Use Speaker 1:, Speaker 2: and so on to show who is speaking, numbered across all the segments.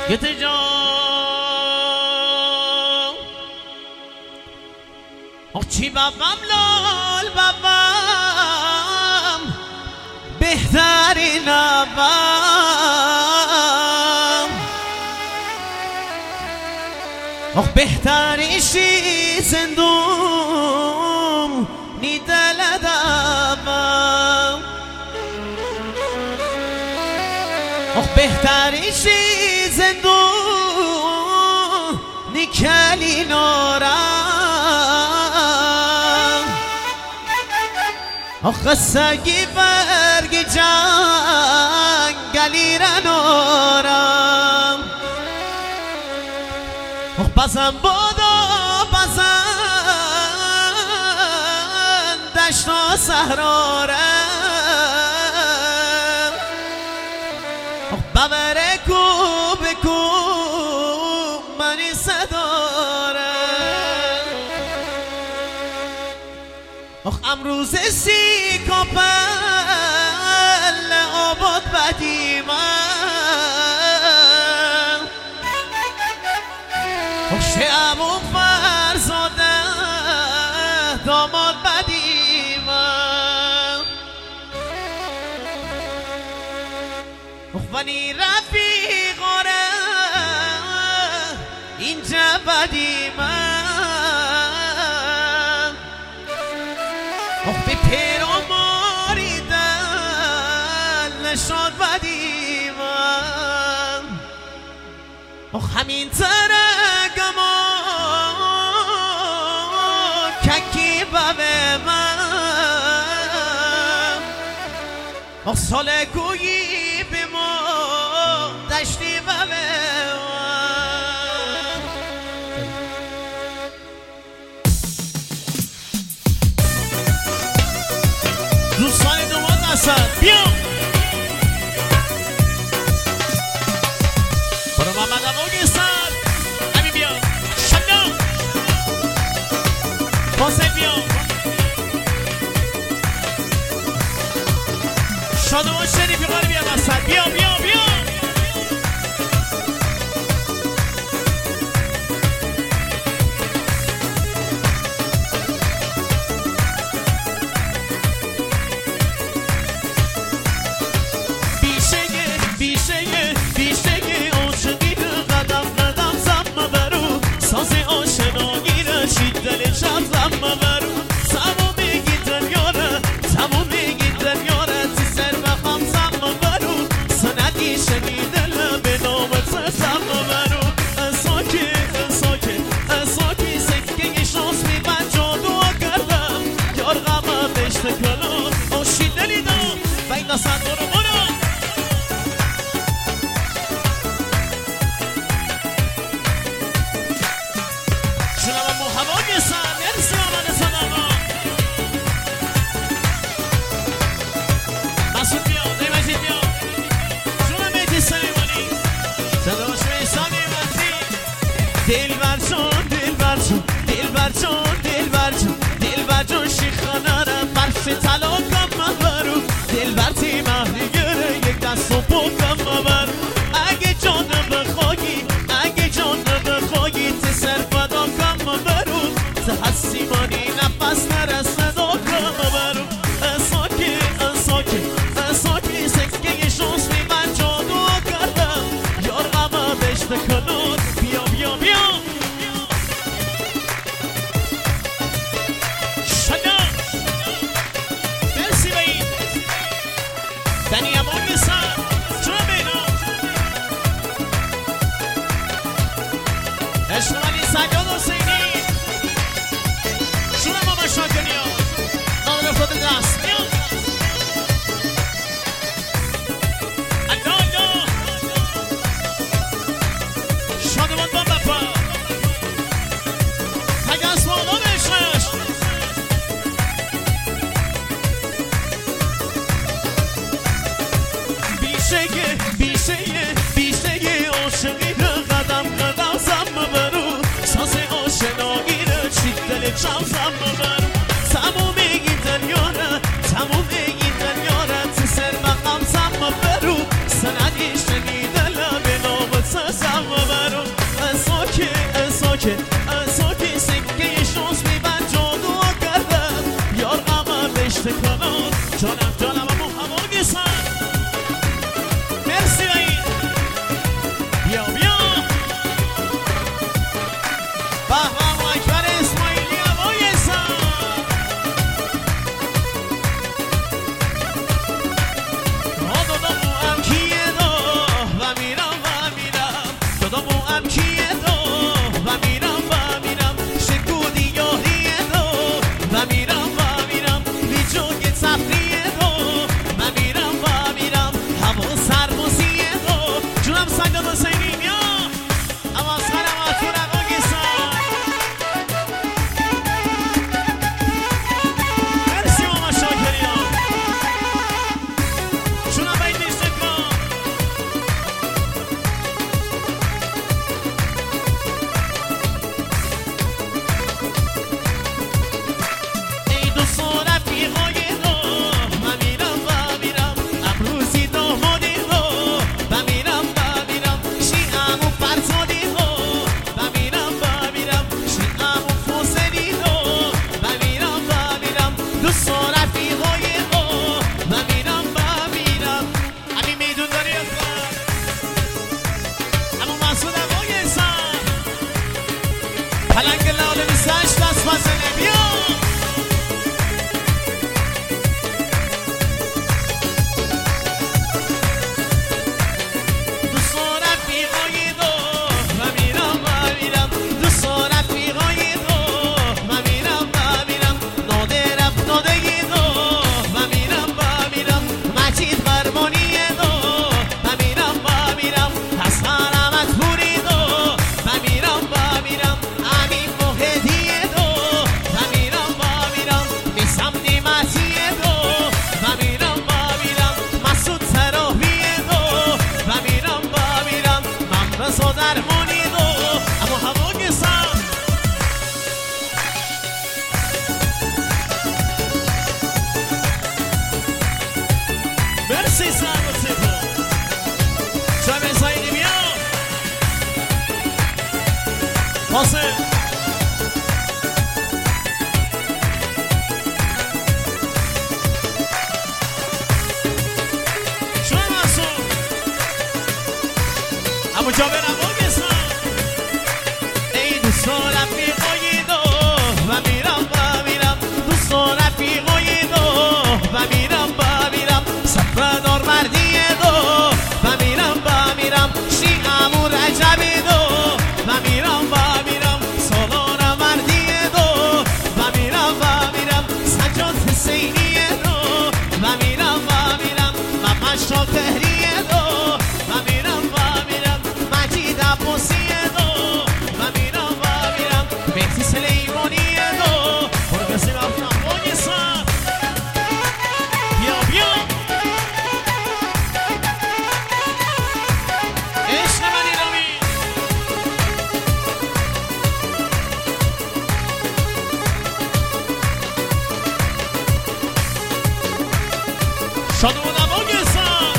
Speaker 1: جان چی بابم لال بابم بهترین آبم بهترین شی زندوم نی دل دابم بهترین شی زندوم نی کلی نورم سگی برگی جنگلی را نورم بازم بودا بازم دشت و صحرارم ببره کو بکو منی صدارم امروز سی کپل آباد بدیمم شعبون فرزاده داماد بدیمم ولی رفیقاره اینجا بدیمم به پیراماری دل نشاد بدیمم همین ترگم ککی به من سال گویی به ما دشتی به من دوستان دومان هستن بیا برو محمد اماغی هستن همین بیا شبنا حسین بیا شادوان شریفی قاری بیا هستن بیا بیا بیا
Speaker 2: سند شنیده لب نامت
Speaker 1: فاصله بیا مرسی سر و سپا شب سایدی بیا حاصل شب محصول اما جا برم آگستان ای دوستان رفیقای دو و میرم دوستان رفیقای دو و میرم سفردار مردی دو و میرم شیعمو رجبی دو و میرم سالار مردی دو و میرم سجاد حسینی دو و میرم ممشا فهری دو و میرم مجید عباسی دو و میرم مهدی سلیمانی دو برو کسی رفتم بانی سر بیا شادو بودم آگستان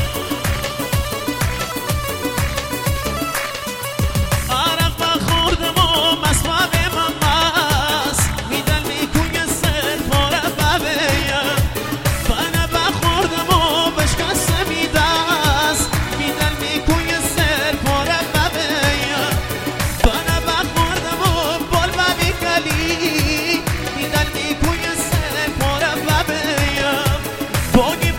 Speaker 1: عرق بخوردم و مسمم من بس میدن میکوی سر پاره ببیم بنا بخوردم و بشکست میدست میدن میکوی سر پاره ببیم بنا بخوردم و بال ببیکلی میدن میکوی سر پاره ببیم باگی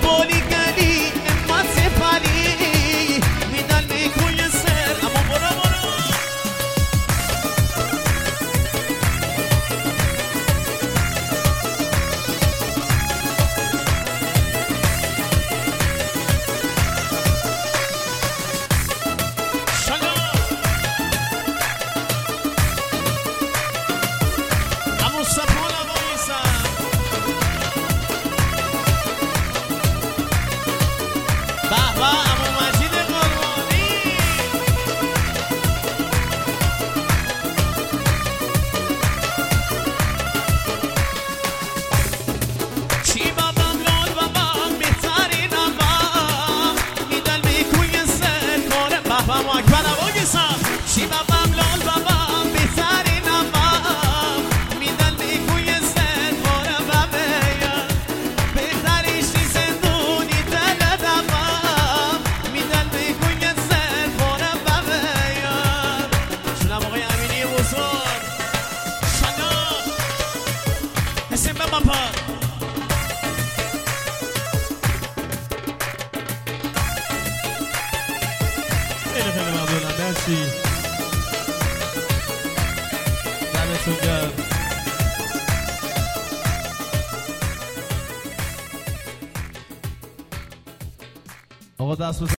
Speaker 1: خیلی ممنونم مرسی دمتون گرم آقا دست